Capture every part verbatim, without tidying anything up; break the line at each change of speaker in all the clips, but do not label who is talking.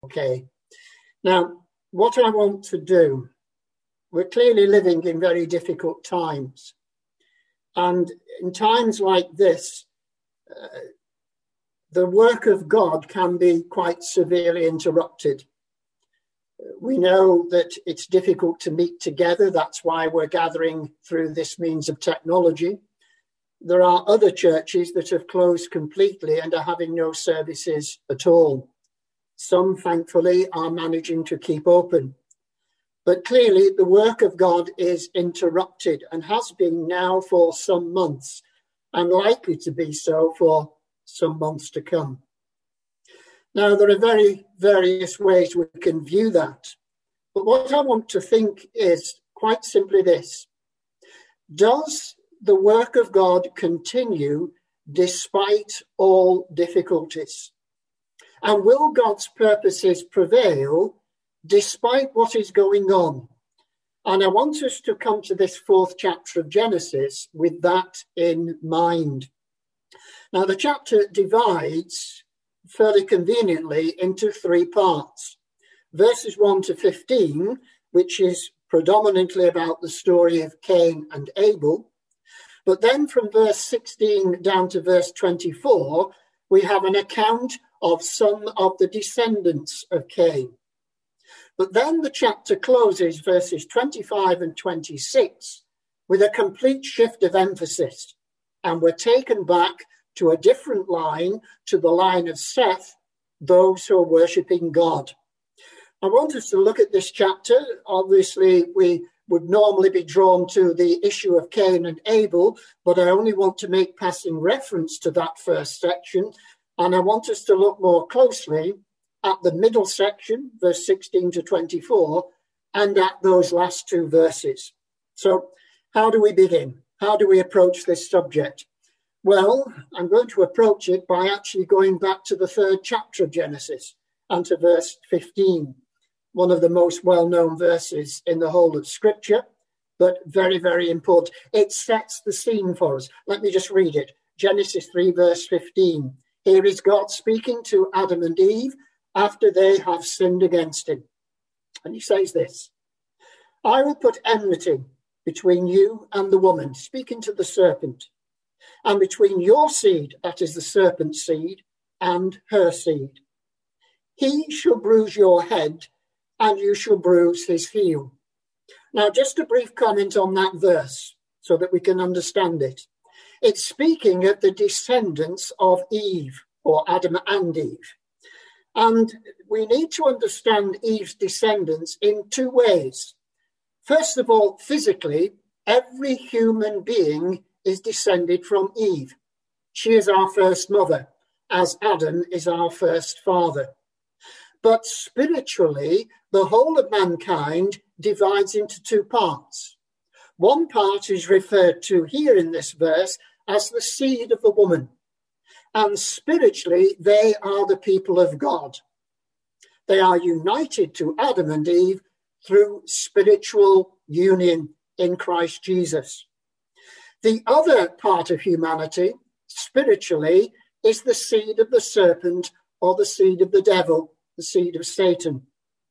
Okay. Now, what I want to do, we're clearly living in very difficult times. And in times like this, uh, the work of God can be quite severely interrupted. We know that it's difficult to meet together. That's why we're gathering through this means of technology. There are other churches that have closed completely and are having no services at all. Some, thankfully, are managing to keep open. But clearly, the work of God is interrupted and has been now for some months, and likely to be so for some months to come. Now, there are very various ways we can view that. But what I want to think is quite simply this. Does the work of God continue despite all difficulties? And will God's purposes prevail despite what is going on? And I want us to come to this fourth chapter of Genesis with that in mind. Now, the chapter divides fairly conveniently into three parts. Verses one to fifteen, which is predominantly about the story of Cain and Abel. But then from verse sixteen down to verse twenty-four, we have an account of some of the descendants of Cain. But then the chapter closes verses twenty-five and twenty-six with a complete shift of emphasis. And we're taken back to a different line, to the line of Seth, those who are worshipping God. I want us to look at this chapter. Obviously, we would normally be drawn to the issue of Cain and Abel, but I only want to make passing reference to that first section. And I want us to look more closely at the middle section, verse sixteen to twenty-four, and at those last two verses. So how do we begin? How do we approach this subject? Well, I'm going to approach it by actually going back to the third chapter of Genesis and to verse fifteen, one of the most well-known verses in the whole of Scripture, but very, very important. It sets the scene for us. Let me just read it. Genesis three, verse fifteen. Here is God speaking to Adam and Eve after they have sinned against him. And he says this, I will put enmity between you and the woman, speaking to the serpent, and between your seed, that is the serpent's seed, and her seed. He shall bruise your head, and you shall bruise his heel. Now, just a brief comment on that verse so that we can understand it. It's speaking of the descendants of Eve, or Adam and Eve. And we need to understand Eve's descendants in two ways. First of all, physically, every human being is descended from Eve. She is our first mother, as Adam is our first father. But spiritually, the whole of mankind divides into two parts. One part is referred to here in this verse as the seed of the woman. And spiritually, they are the people of God. They are united to Adam and Eve through spiritual union in Christ Jesus. The other part of humanity, spiritually, is the seed of the serpent or the seed of the devil, the seed of Satan.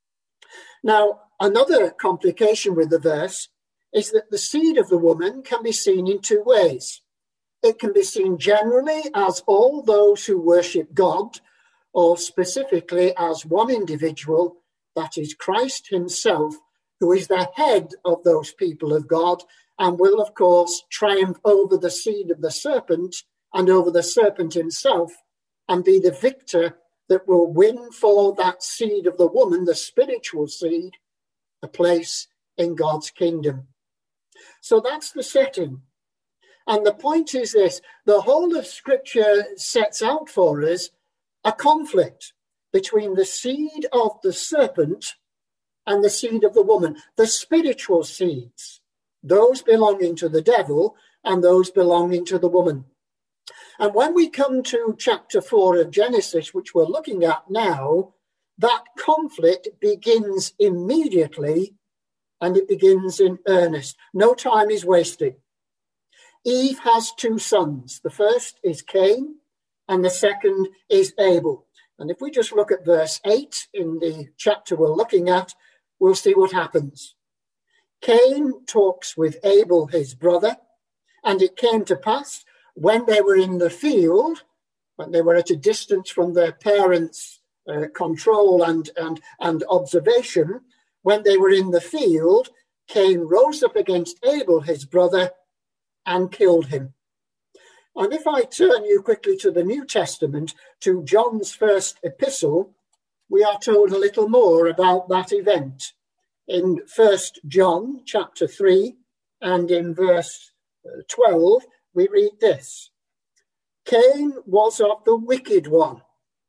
Now, another complication with the verse is that the seed of the woman can be seen in two ways. It can be seen generally as all those who worship God, or specifically as one individual, that is Christ himself, who is the head of those people of God and will, of course, triumph over the seed of the serpent and over the serpent himself and be the victor that will win for that seed of the woman, the spiritual seed, a place in God's kingdom. So that's the setting. And the point is this, the whole of Scripture sets out for us a conflict between the seed of the serpent and the seed of the woman, the spiritual seeds, those belonging to the devil and those belonging to the woman. And when we come to chapter four of Genesis, which we're looking at now, that conflict begins immediately and it begins in earnest. No time is wasted. Eve has two sons. The first is Cain and the second is Abel. And if we just look at verse eight in the chapter we're looking at, we'll see what happens. Cain talks with Abel, his brother, and it came to pass when they were in the field, when they were at a distance from their parents' uh, control and, and, and observation, when they were in the field, Cain rose up against Abel, his brother, and killed him. And if I turn you quickly to the New Testament, to John's first epistle, we are told a little more about that event. In First John chapter three and in verse twelve, we read this. Cain was of the wicked one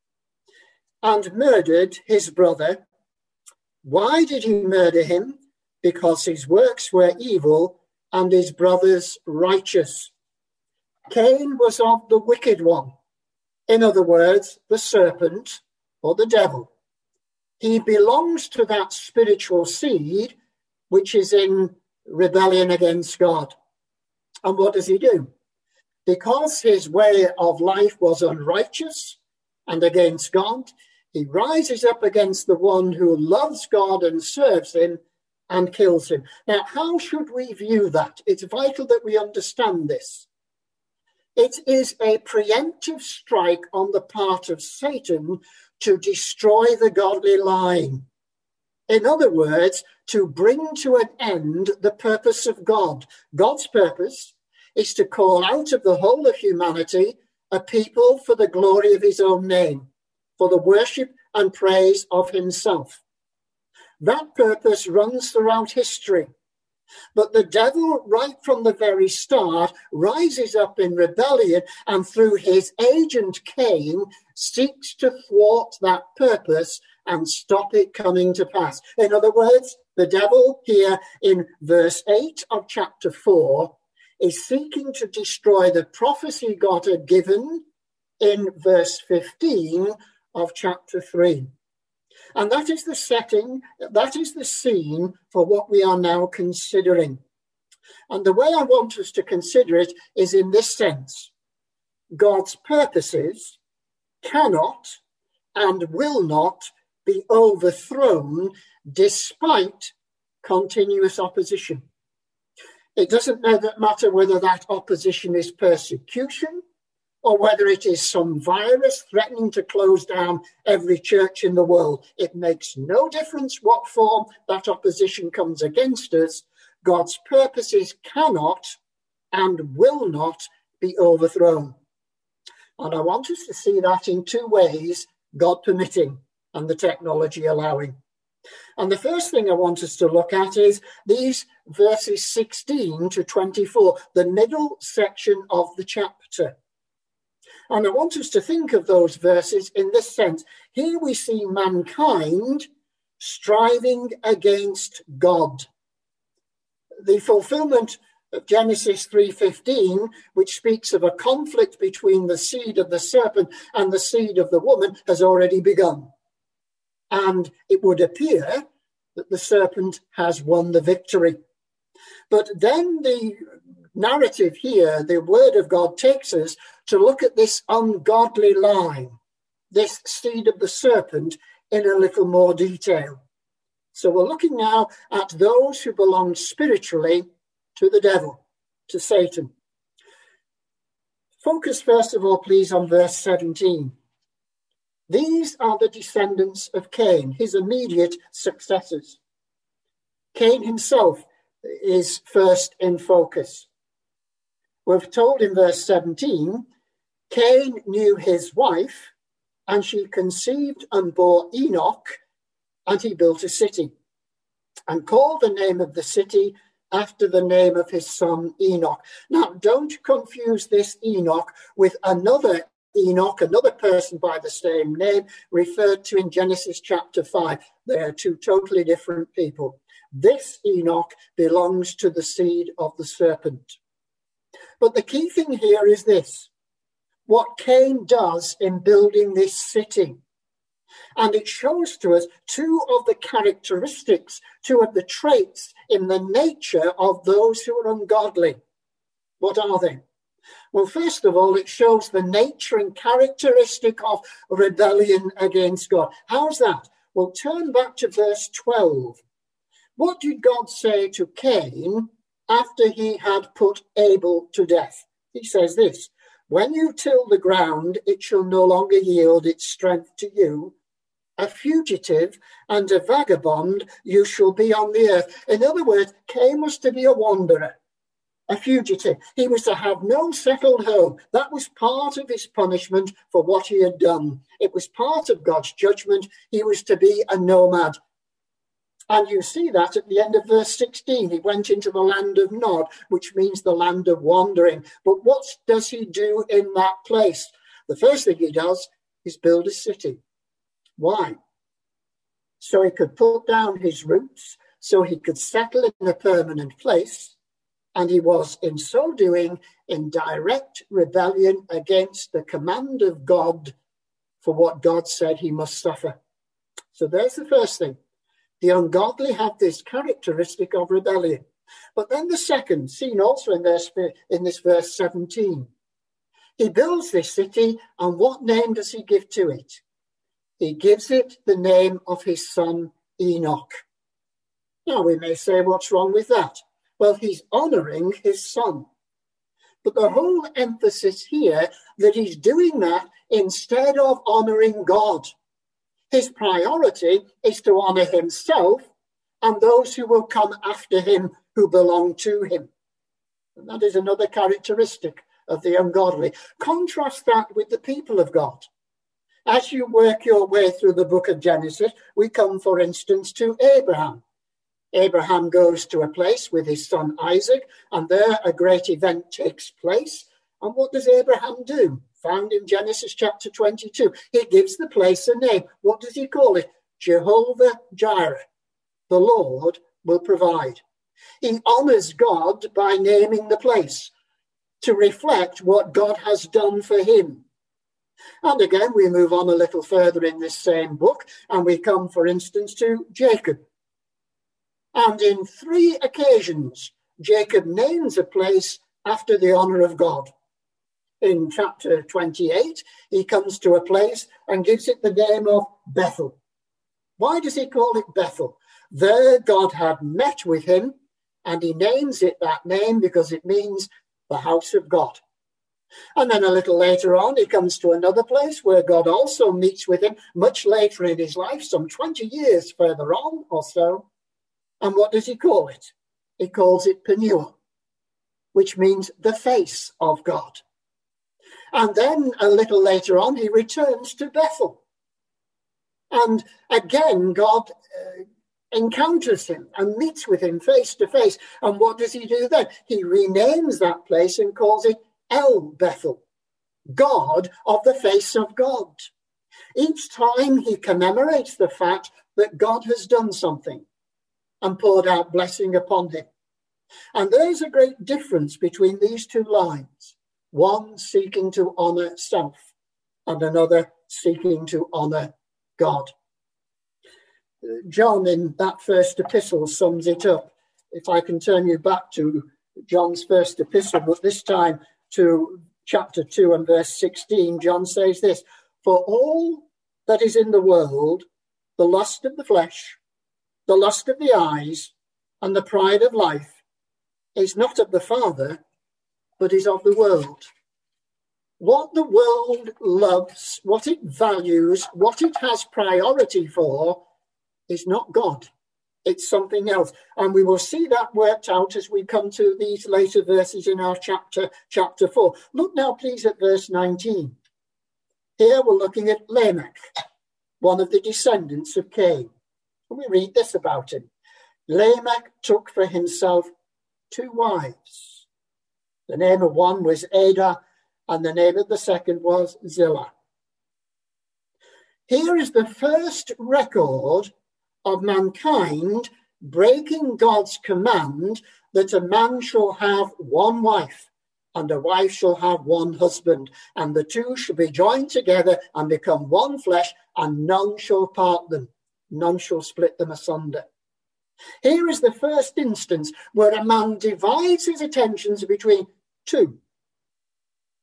and murdered his brother. Why did he murder him? Because his works were evil and his brother's righteous. Cain was of the wicked one. In other words, the serpent or the devil. He belongs to that spiritual seed which is in rebellion against God. And what does he do? Because his way of life was unrighteous and against God, he rises up against the one who loves God and serves him and kills him. Now, how should we view that? It's vital that we understand this. It is a preemptive strike on the part of Satan to destroy the godly line. In other words, to bring to an end the purpose of God. God's purpose is to call out of the whole of humanity a people for the glory of his own name, for the worship and praise of himself. That purpose runs throughout history. But the devil, right from the very start, rises up in rebellion and through his agent Cain seeks to thwart that purpose and stop it coming to pass. In other words, the devil here in verse eight of chapter four is seeking to destroy the prophecy God had given in verse fifteen of chapter three. And that is the setting, that is the scene for what we are now considering. And the way I want us to consider it is in this sense. God's purposes cannot and will not be overthrown despite continuous opposition. It doesn't matter whether that opposition is persecution or whether it is some virus threatening to close down every church in the world. It makes no difference what form that opposition comes against us. God's purposes cannot and will not be overthrown. And I want us to see that in two ways, God permitting and the technology allowing. And the first thing I want us to look at is these verses sixteen to twenty-four, the middle section of the chapter. And I want us to think of those verses in this sense. Here we see mankind striving against God. The fulfillment of Genesis three fifteen, which speaks of a conflict between the seed of the serpent and the seed of the woman, has already begun. And it would appear that the serpent has won the victory. But then the narrative here, the word of God takes us to look at this ungodly line, this seed of the serpent, in a little more detail. So we're looking now at those who belong spiritually to the devil, to Satan. Focus first of all, please, on verse seventeen. These are the descendants of Cain, his immediate successors. Cain himself is first in focus. We're told in verse seventeen, Cain knew his wife, and she conceived and bore Enoch, and he built a city, and called the name of the city after the name of his son Enoch. Now, don't confuse this Enoch with another Enoch, another person by the same name, referred to in Genesis chapter five. They are two totally different people. This Enoch belongs to the seed of the serpent. But the key thing here is this, what Cain does in building this city. And it shows to us two of the characteristics, two of the traits in the nature of those who are ungodly. What are they? Well, first of all, it shows the nature and characteristic of rebellion against God. How's that? Well, turn back to verse twelve. What did God say to Cain after he had put Abel to death? He says this, when you till the ground, it shall no longer yield its strength to you. A fugitive and a vagabond you shall be on the earth. In other words, Cain was to be a wanderer, a fugitive. He was to have no settled home. That was part of his punishment for what he had done. It was part of God's judgment. He was to be a nomad. And you see that at the end of verse sixteen. He went into the land of Nod, which means the land of wandering. But what does he do in that place? The first thing he does is build a city. Why? So he could put down his roots, so he could settle in a permanent place. And he was, in so doing, in direct rebellion against the command of God for what God said he must suffer. So there's the first thing. The ungodly have this characteristic of rebellion. But then the second, seen also in this, in this verse seventeen. He builds this city, and what name does he give to it? He gives it the name of his son Enoch. Now we may say, what's wrong with that? Well, he's honouring his son. But the whole emphasis here that he's doing that instead of honouring God. His priority is to honour himself and those who will come after him who belong to him. And that is another characteristic of the ungodly. Contrast that with the people of God. As you work your way through the book of Genesis, we come, for instance, to Abraham. Abraham goes to a place with his son Isaac, and there a great event takes place. And what does Abraham do? Found in Genesis chapter twenty-two. He gives the place a name. What does he call it? Jehovah Jireh. The Lord will provide. He honours God by naming the place to reflect what God has done for him. And again, we move on a little further in this same book, and we come, for instance, to Jacob. And in three occasions, Jacob names a place after the honour of God. In chapter twenty-eight, he comes to a place and gives it the name of Bethel. Why does he call it Bethel? There God had met with him, and he names it that name because it means the house of God. And then a little later on, he comes to another place where God also meets with him much later in his life, some twenty years further on or so. And what does he call it? He calls it Peniel, which means the face of God. And then a little later on, he returns to Bethel. And again, God uh, encounters him and meets with him face to face. And what does he do then? He renames that place and calls it El Bethel, God of the face of God. Each time he commemorates the fact that God has done something and poured out blessing upon him. And there's a great difference between these two lines. One seeking to honour self and another seeking to honour God. John in that first epistle sums it up. If I can turn you back to John's first epistle, but this time to chapter two and verse sixteen, John says this, for all that is in the world, the lust of the flesh, the lust of the eyes, and the pride of life, is not of the Father, but is of the world. What the world loves, what it values, what it has priority for, is not God. It's something else. And we will see that worked out as we come to these later verses in our chapter, chapter four. Look now, please, at verse nineteen. Here we're looking at Lamech, one of the descendants of Cain. And we read this about him. Lamech took for himself two wives. The name of one was Adah, and the name of the second was Zillah. Here is the first record of mankind breaking God's command that a man shall have one wife and a wife shall have one husband, and the two shall be joined together and become one flesh, and none shall part them, none shall split them asunder. Here is the first instance where a man divides his attentions between two,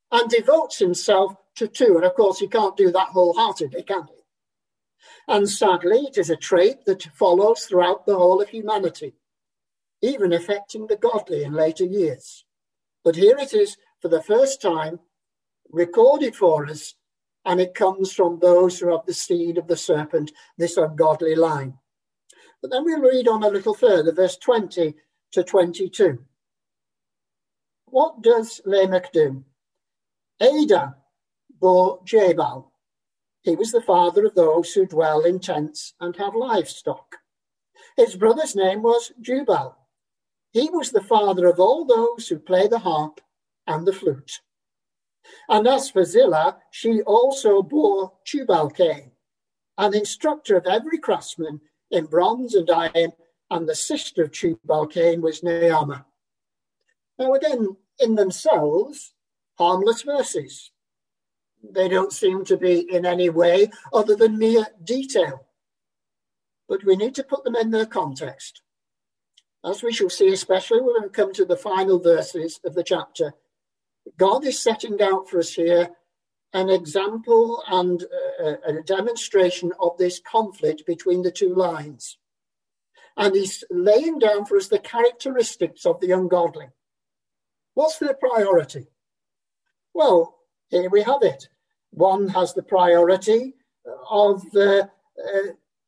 and devotes himself to two. And of course, he can't do that wholeheartedly, can he? And sadly, it is a trait that follows throughout the whole of humanity, even affecting the godly in later years. But here it is for the first time recorded for us, and it comes from those who have the seed of the serpent, this ungodly line. But then we'll read on a little further, verse twenty to twenty-two. What does Lamech do? Adah bore Jabal. He was the father of those who dwell in tents and have livestock. His brother's name was Jubal. He was the father of all those who play the harp and the flute. And as for Zillah, she also bore Tubal-Cain, an instructor of every craftsman in bronze and iron, and the sister of Tubal-Cain was Naamah. Now again, in themselves, harmless verses. They don't seem to be in any way other than mere detail. But we need to put them in their context. As we shall see, especially when we come to the final verses of the chapter, God is setting out for us here an example and a, a demonstration of this conflict between the two lines. And he's laying down for us the characteristics of the ungodly. What's their priority? Well, here we have it. One has the priority of uh, uh,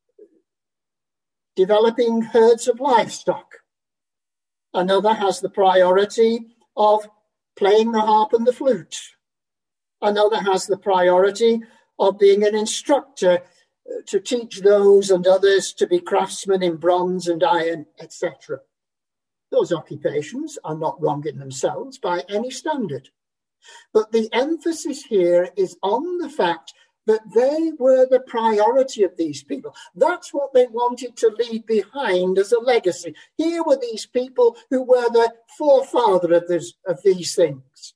developing herds of livestock. Another has the priority of playing the harp and the flute. Another has the priority of being an instructor to teach those and others to be craftsmen in bronze and iron, et cetera. Those occupations are not wrong in themselves by any standard. But the emphasis here is on the fact that they were the priority of these people. That's what they wanted to leave behind as a legacy. Here were these people who were the forefather of, this, of these things.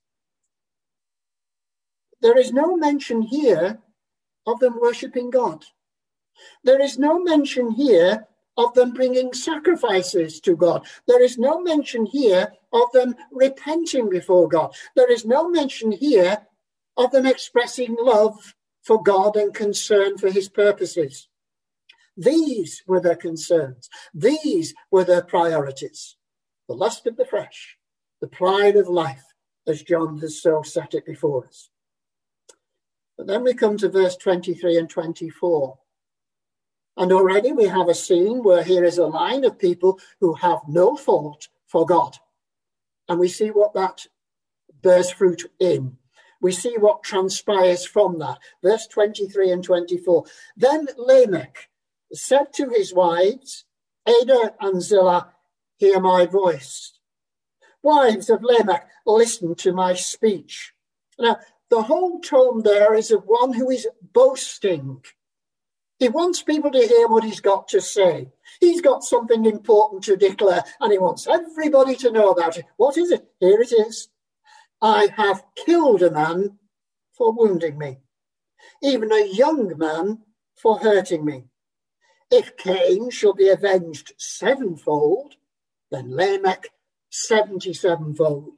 There is no mention here of them worshipping God. There is no mention here of them bringing sacrifices to God. There is no mention here of them repenting before God. There is no mention here of them expressing love for God and concern for his purposes. These were their concerns. These were their priorities. The lust of the flesh, the pride of life, as John has so set it before us. But then we come to verse twenty-three and twenty-four. And already we have a scene where here is a line of people who have no thought for God. And we see what that bears fruit in. We see what transpires from that. Verse twenty-three and twenty-four. Then Lamech said to his wives, Adah and Zillah, hear my voice. Wives of Lamech, listen to my speech. Now, the whole tone there is of one who is boasting. He wants people to hear what he's got to say. He's got something important to declare, and he wants everybody to know about it. What is it? Here it is. I have killed a man for wounding me, even a young man for hurting me. If Cain shall be avenged sevenfold, then Lamech seventy-sevenfold.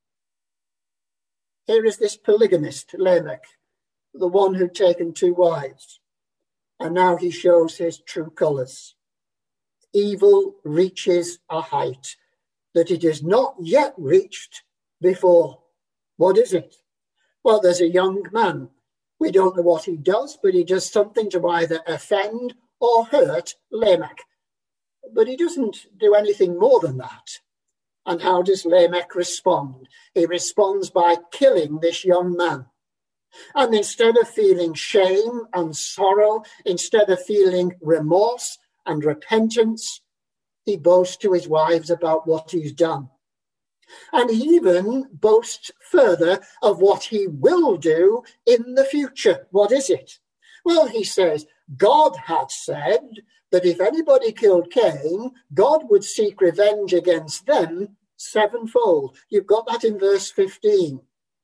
Here is this polygamist, Lamech, the one who'd taken two wives. And now he shows his true colours. Evil reaches a height that it has not yet reached before. What is it? Well, there's a young man. We don't know what he does, but he does something to either offend or hurt Lamech. But he doesn't do anything more than that. And how does Lamech respond? He responds by killing this young man. And instead of feeling shame and sorrow, instead of feeling remorse and repentance, he boasts to his wives about what he's done. And he even boasts further of what he will do in the future. What is it? Well, he says, God had said that if anybody killed Cain, God would seek revenge against them sevenfold. You've got that in verse fifteen.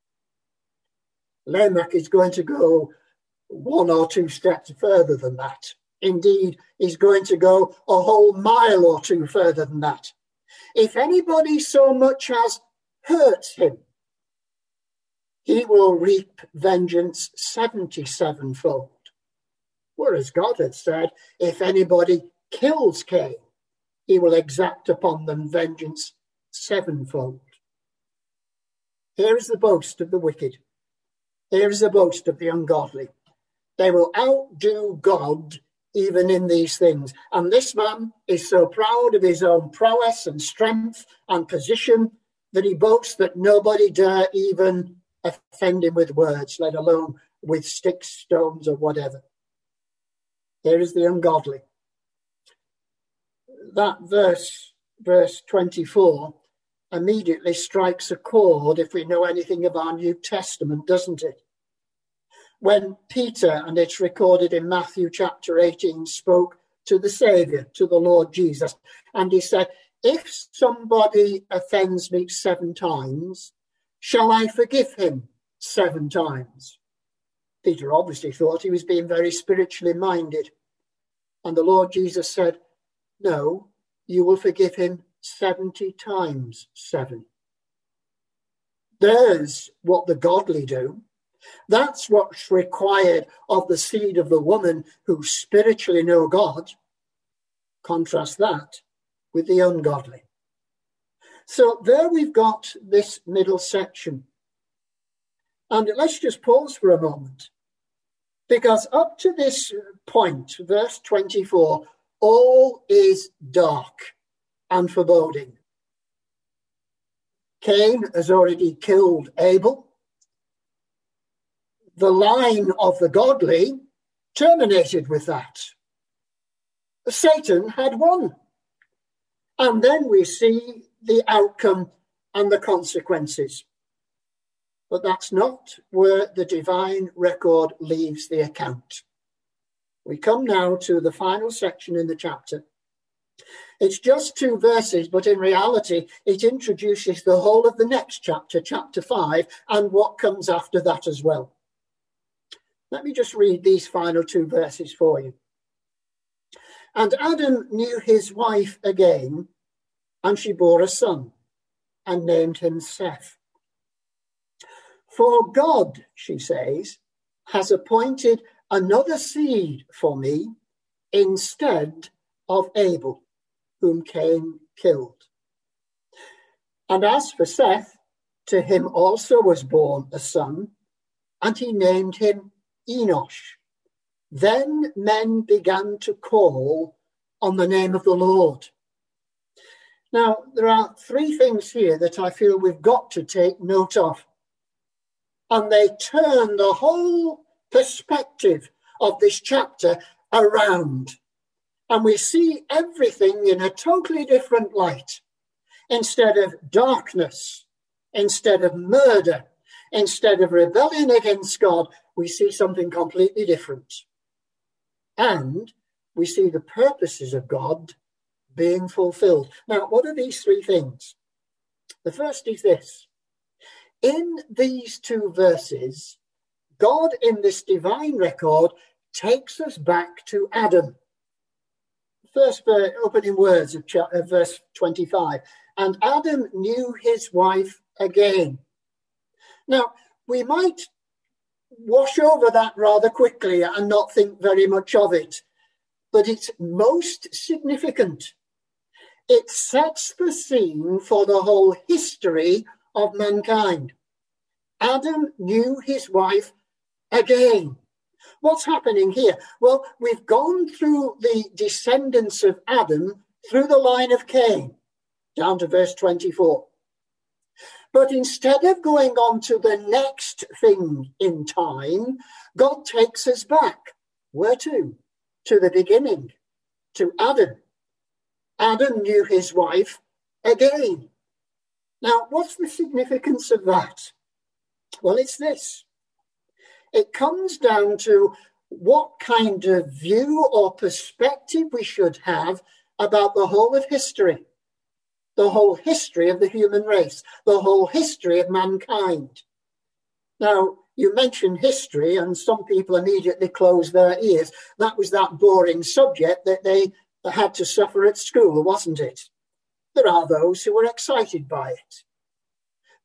Lamech is going to go one or two steps further than that. Indeed, he's going to go a whole mile or two further than that. If anybody so much as hurts him, he will reap vengeance seventy-sevenfold. Whereas God had said, if anybody kills Cain, he will exact upon them vengeance sevenfold. Here is the boast of the wicked. Here is the boast of the ungodly. They will outdo God even in these things. And this man is so proud of his own prowess and strength and position that he boasts that nobody dare even offend him with words, let alone with sticks, stones, or whatever. Here is the ungodly. That verse, verse twenty-four, immediately strikes a chord if we know anything of our New Testament, doesn't it? When Peter, and it's recorded in Matthew chapter eighteen, spoke to the Saviour, to the Lord Jesus, and he said, if somebody offends me seven times, shall I forgive him seven times? Peter obviously thought he was being very spiritually minded. And the Lord Jesus said, no, you will forgive him seventy times seven. There's what the godly do. That's what's required of the seed of the woman who spiritually know God. Contrast that with the ungodly. So there we've got this middle section. And let's just pause for a moment. Because up to this point, verse twenty-four, all is dark and foreboding. Cain has already killed Abel. The line of the godly terminated with that. Satan had won. And then we see the outcome and the consequences. But that's not where the divine record leaves the account. We come now to the final section in the chapter. It's just two verses, but in reality, it introduces the whole of the next chapter, chapter five, and what comes after that as well. Let me just read these final two verses for you. And Adam knew his wife again, and she bore a son, and named him Seth. For God, she says, has appointed another seed for me instead of Abel, whom Cain killed. And as for Seth, to him also was born a son, and he named him Enosh. Then men began to call on the name of the Lord. Now, there are three things here that I feel we've got to take note of. And they turn the whole perspective of this chapter around. And we see everything in a totally different light. Instead of darkness, instead of murder, instead of rebellion against God, we see something completely different. And we see the purposes of God being fulfilled. Now, what are these three things? The first is this. In these two verses, God in this divine record takes us back to Adam. First opening words of verse twenty-five. And Adam knew his wife again. Now, we might wash over that rather quickly and not think very much of it, but it's most significant. It sets the scene for the whole history of mankind. Adam knew his wife again. What's happening here? Well, we've gone through the descendants of Adam through the line of Cain, down to verse twenty-four. But instead of going on to the next thing in time, God takes us back. Where to? To the beginning, to Adam. Adam knew his wife again. Now, what's the significance of that? Well, it's this. It comes down to what kind of view or perspective we should have about the whole of history, the whole history of the human race, the whole history of mankind. Now, you mentioned history, and some people immediately close their ears. That was that boring subject that they had to suffer at school, wasn't it? There are those who were excited by it.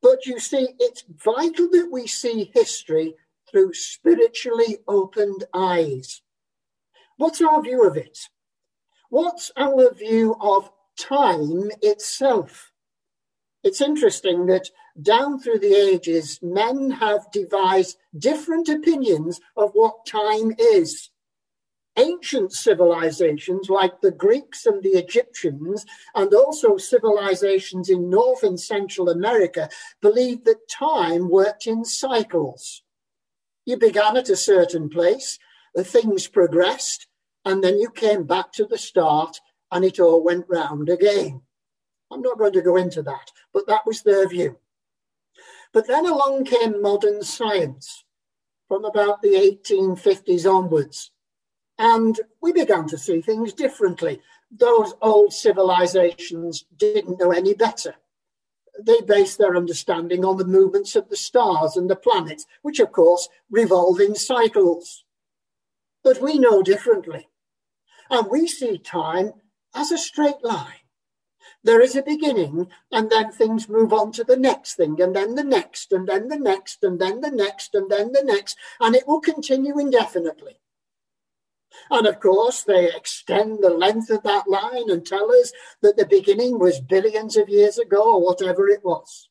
But you see, it's vital that we see history through spiritually opened eyes. What's our view of it? What's our view of time itself? It's interesting that down through the ages, men have devised different opinions of what time is. Ancient civilizations like the Greeks and the Egyptians, and also civilizations in North and Central America, believed that time worked in cycles. You began at a certain place, the things progressed, and then you came back to the start and it all went round again. I'm not going to go into that, but that was their view. But then along came modern science from about the eighteen fifties onwards. And we began to see things differently. Those old civilizations didn't know any better. They based their understanding on the movements of the stars and the planets, which of course revolve in cycles. But we know differently. And we see time as a straight line. There is a beginning, and then things move on to the next thing, and then the next, and then the next, and then the next, and then the next, and it will continue indefinitely. And of course, they extend the length of that line and tell us that the beginning was billions of years ago, or whatever it was.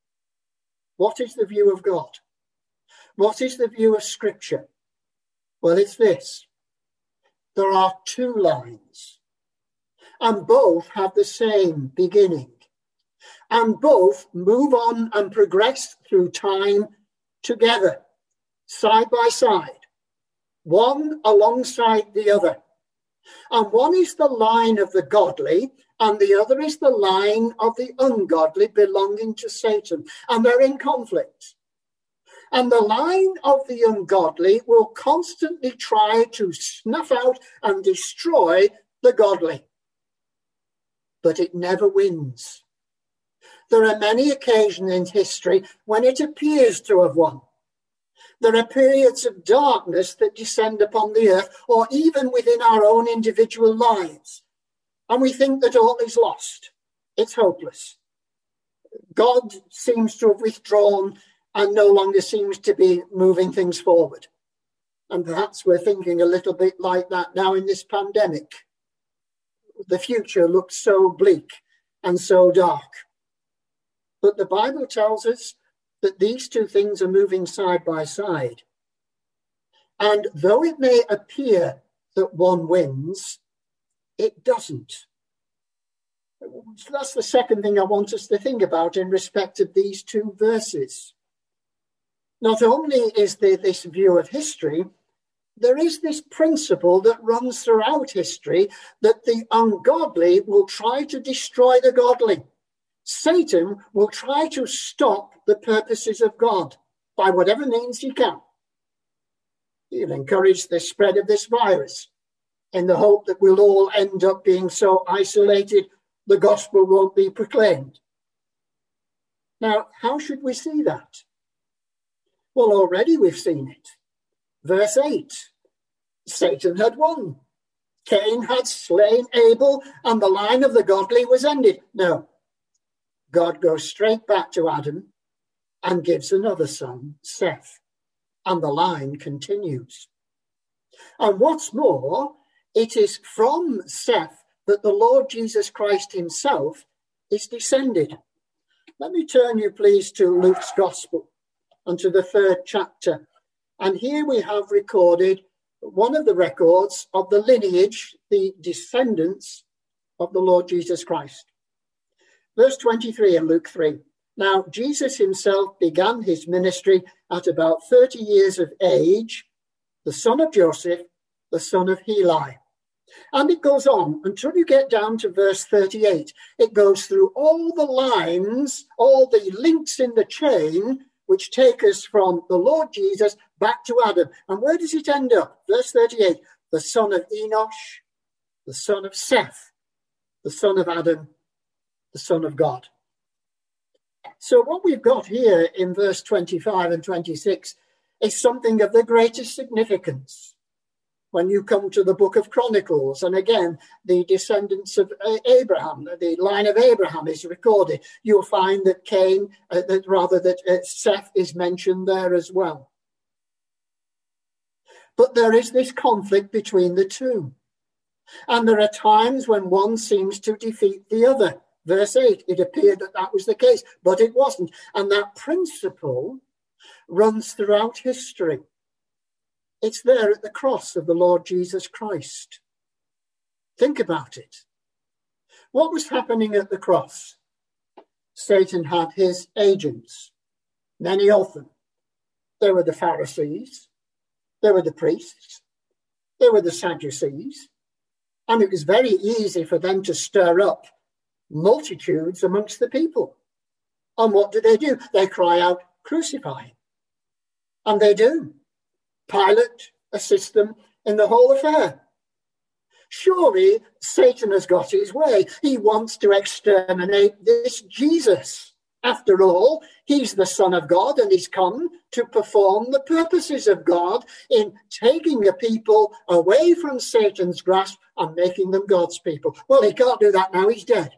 What is the view of God? What is the view of Scripture? Well, it's this. There are two lines, and both have the same beginning, and both move on and progress through time together, side by side. One alongside the other. And one is the line of the godly, and the other is the line of the ungodly belonging to Satan. And they're in conflict. And the line of the ungodly will constantly try to snuff out and destroy the godly. But it never wins. There are many occasions in history when it appears to have won. There are periods of darkness that descend upon the earth, or even within our own individual lives. And we think that all is lost. It's hopeless. God seems to have withdrawn and no longer seems to be moving things forward. And perhaps we're thinking a little bit like that now in this pandemic. The future looks so bleak and so dark. But the Bible tells us that these two things are moving side by side. And though it may appear that one wins, it doesn't. So that's the second thing I want us to think about in respect of these two verses. Not only is there this view of history, there is this principle that runs throughout history that the ungodly will try to destroy the godly. Satan will try to stop the purposes of God by whatever means he can. He'll encourage the spread of this virus in the hope that we'll all end up being so isolated the gospel won't be proclaimed. Now, how should we see that? Well, already we've seen it. Verse eight, Satan had won. Cain had slain Abel, and the line of the godly was ended. No. God goes straight back to Adam and gives another son, Seth, and the line continues. And what's more, it is from Seth that the Lord Jesus Christ himself is descended. Let me turn you please to Luke's Gospel and to the third chapter. And here we have recorded one of the records of the lineage, the descendants of the Lord Jesus Christ. Verse twenty-three in Luke three. Now, Jesus himself began his ministry at about thirty years of age, the son of Joseph, the son of Heli. And it goes on until you get down to verse thirty-eight. It goes through all the lines, all the links in the chain, which take us from the Lord Jesus back to Adam. And where does it end up? Verse thirty-eight, the son of Enosh, the son of Seth, the son of Adam, the Son of God. So what we've got here in verse twenty-five and twenty-six is something of the greatest significance. When you come to the book of Chronicles, and again, the descendants of Abraham, the line of Abraham is recorded, you'll find that Cain, uh, that rather that uh, Seth is mentioned there as well. But there is this conflict between the two. And there are times when one seems to defeat the other. Verse eight, it appeared that that was the case, but it wasn't. And that principle runs throughout history. It's there at the cross of the Lord Jesus Christ. Think about it. What was happening at the cross? Satan had his agents, many of them. There were the Pharisees, there were the priests, there were the Sadducees, and it was very easy for them to stir up multitudes amongst the people. And what do they do? They cry out, "Crucify him." And they do. Pilate assists them in the whole affair. Surely Satan has got his way. He wants to exterminate this Jesus. After all, he's the Son of God, and he's come to perform the purposes of God in taking the people away from Satan's grasp and making them God's people. Well, he can't do that now. He's dead.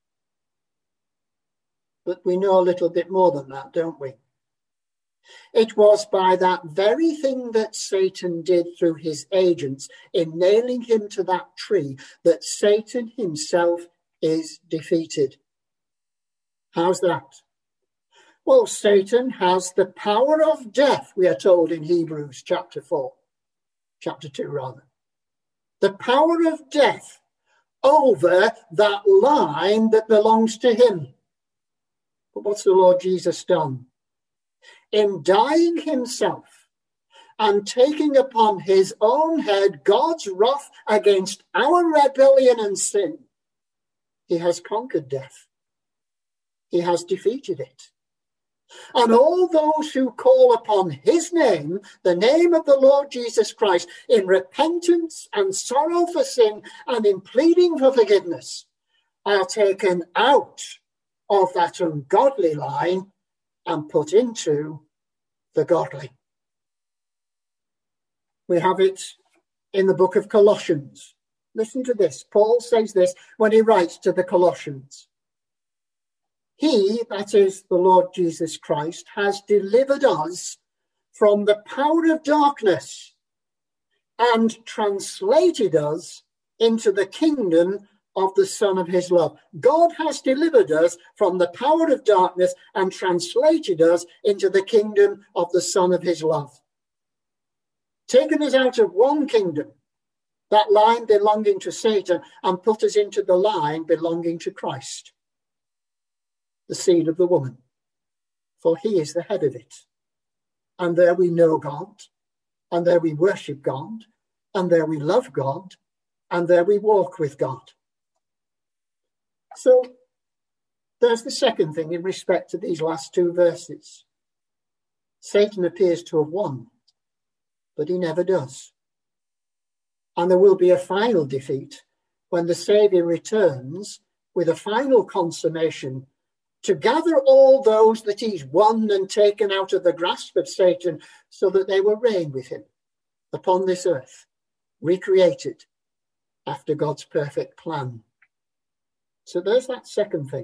But we know a little bit more than that, don't we? It was by that very thing that Satan did through his agents in nailing him to that tree that Satan himself is defeated. How's that? Well, Satan has the power of death, we are told in Hebrews chapter four, chapter two rather. The power of death over that line that belongs to him. But what's the Lord Jesus done? In dying himself and taking upon his own head God's wrath against our rebellion and sin, he has conquered death. He has defeated it. And all those who call upon his name, the name of the Lord Jesus Christ, in repentance and sorrow for sin and in pleading for forgiveness, are taken out of that ungodly line and put into the godly. We have it in the book of Colossians. Listen to this. Paul says this when he writes to the Colossians. He, that is the Lord Jesus Christ, has delivered us from the power of darkness and translated us into the kingdom of the Son of his love. God has delivered us from the power of darkness and translated us into the kingdom of the Son of his love. Taken us out of one kingdom, that line belonging to Satan, and put us into the line belonging to Christ, the seed of the woman, for he is the head of it. And there we know God, and there we worship God, and there we love God, and there we walk with God. So there's the second thing in respect to these last two verses. Satan appears to have won, but he never does. And there will be a final defeat when the Saviour returns with a final consummation to gather all those that he's won and taken out of the grasp of Satan so that they will reign with him upon this earth, recreated after God's perfect plan. So there's that second thing.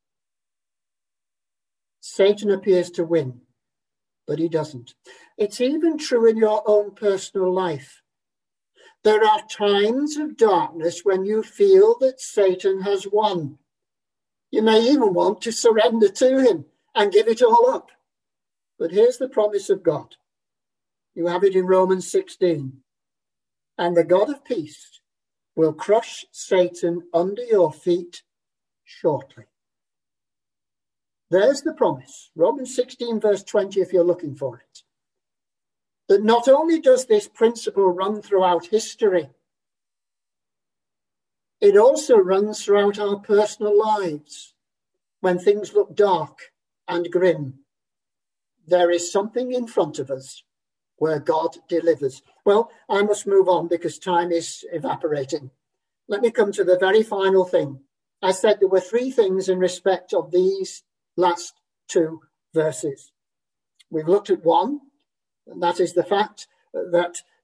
Satan appears to win, but he doesn't. It's even true in your own personal life. There are times of darkness when you feel that Satan has won. You may even want to surrender to him and give it all up. But here's the promise of God. You have it in Romans sixteen. And the God of peace will crush Satan under your feet shortly. There's the promise. Romans sixteen verse twenty, if you're looking for it. That not only does this principle run throughout history, it also runs throughout our personal lives. When things look dark and grim, there is something in front of us where God delivers. Well, I must move on because time is evaporating. Let me come to the very final thing. I said there were three things in respect of these last two verses. We've looked at one, and that is the fact that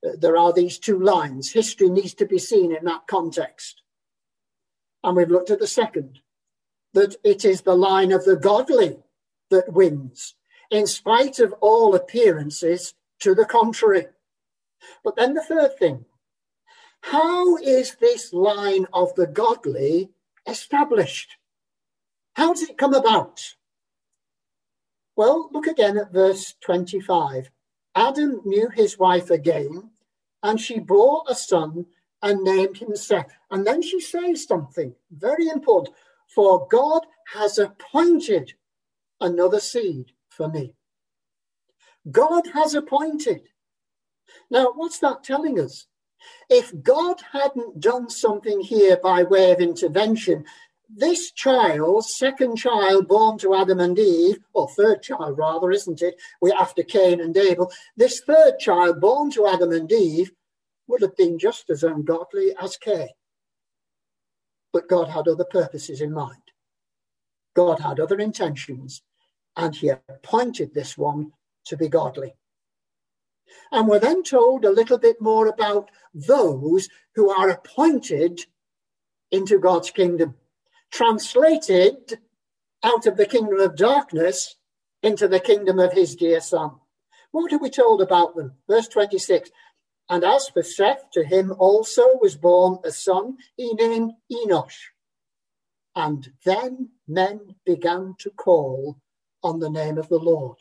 uh, there are these two lines. History needs to be seen in that context. And we've looked at the second, that it is the line of the godly that wins, in spite of all appearances to the contrary. But then the third thing, how is this line of the godly established? How does it come about? Well, look again at verse twenty-five. Adam knew his wife again, and she bore a son and named him Seth. And then she says something very important. For God has appointed another seed for me. God has appointed. Now, what's that telling us? If God hadn't done something here by way of intervention, this child, second child born to Adam and Eve, or third child rather, isn't it? We're after Cain and Abel. This third child born to Adam and Eve would have been just as ungodly as Cain. But God had other purposes in mind. God had other intentions, and he appointed this one to be godly. And we're then told a little bit more about those who are appointed into God's kingdom, translated out of the kingdom of darkness into the kingdom of his dear Son. What are we told about them? Verse twenty-six, and as for Seth, to him also was born a son, he named Enosh. And then men began to call on the name of the Lord.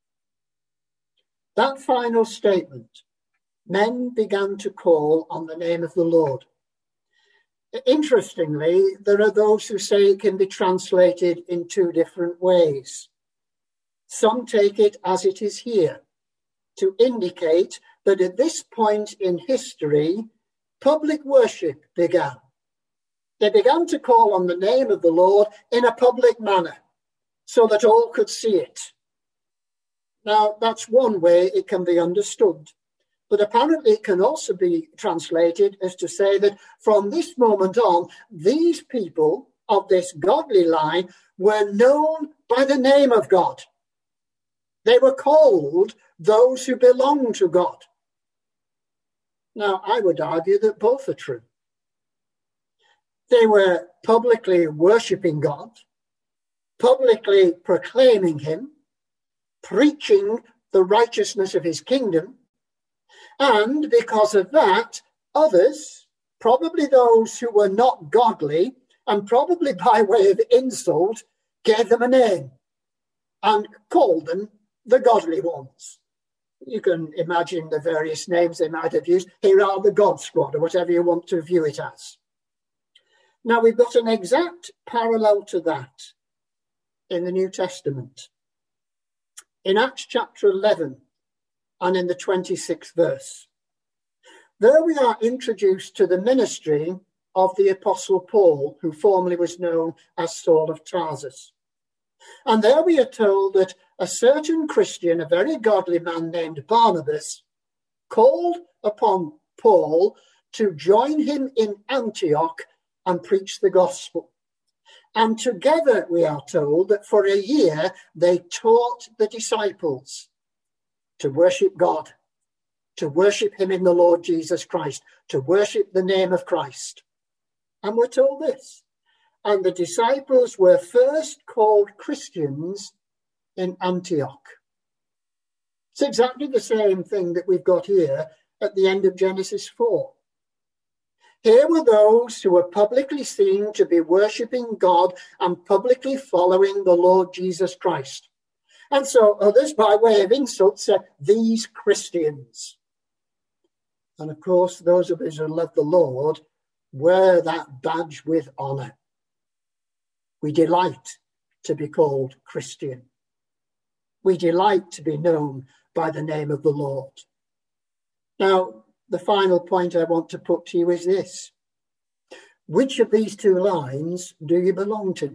That final statement, men began to call on the name of the Lord. Interestingly, there are those who say it can be translated in two different ways. Some take it as it is here, to indicate that at this point in history, public worship began. They began to call on the name of the Lord in a public manner so that all could see it. Now, that's one way it can be understood. But apparently it can also be translated as to say that from this moment on, these people of this godly line were known by the name of God. They were called those who belong to God. Now, I would argue that both are true. They were publicly worshipping God, publicly proclaiming him, preaching the righteousness of his kingdom, and because of that, others, probably those who were not godly, and probably by way of insult, gave them a name and called them the godly ones. You can imagine the various names they might have used. Here are the God Squad, or whatever you want to view it as. Now, we've got an exact parallel to that in the New Testament. In Acts chapter eleven and in the twenty-sixth verse, there we are introduced to the ministry of the Apostle Paul, who formerly was known as Saul of Tarsus. And there we are told that a certain Christian, a very godly man named Barnabas, called upon Paul to join him in Antioch and preach the gospel. And together we are told that for a year they taught the disciples to worship God, to worship him in the Lord Jesus Christ, to worship the name of Christ. And we're told this. And the disciples were first called Christians in Antioch. It's exactly the same thing that we've got here at the end of Genesis four. Here were those who were publicly seen to be worshipping God and publicly following the Lord Jesus Christ. And so others, by way of insult, said, these Christians. And of course, those of us who love the Lord wear that badge with honour. We delight to be called Christian. We delight to be known by the name of the Lord. Now, the final point I want to put to you is this. Which of these two lines do you belong to?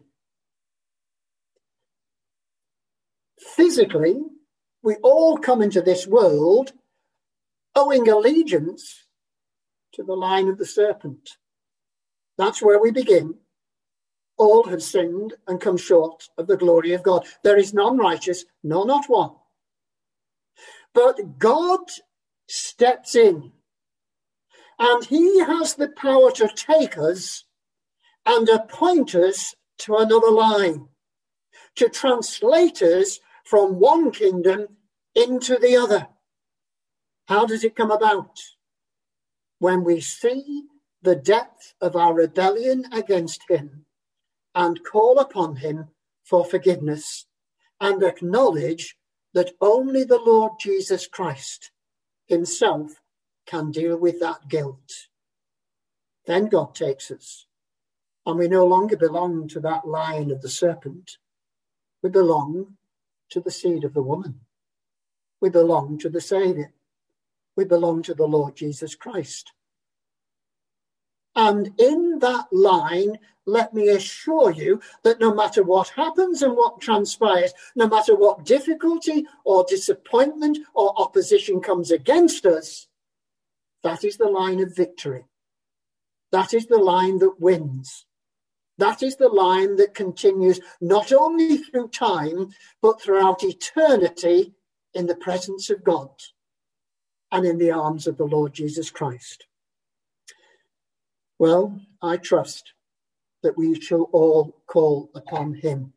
Physically, we all come into this world owing allegiance to the line of the serpent. That's where we begin. All have sinned and come short of the glory of God. There is none righteous, no, not one. But God steps in, and he has the power to take us and appoint us to another line, to translate us from one kingdom into the other. How does it come about? When we see the depth of our rebellion against him and call upon him for forgiveness and acknowledge that only the Lord Jesus Christ himself can deal with that guilt. Then God takes us, and we no longer belong to that line of the serpent. We belong to the seed of the woman. We belong to the Saviour. We belong to the Lord Jesus Christ. And in that line, let me assure you that no matter what happens and what transpires, no matter what difficulty or disappointment or opposition comes against us, that is the line of victory. That is the line that wins. That is the line that continues not only through time, but throughout eternity in the presence of God and in the arms of the Lord Jesus Christ. Well, I trust that we shall all call upon him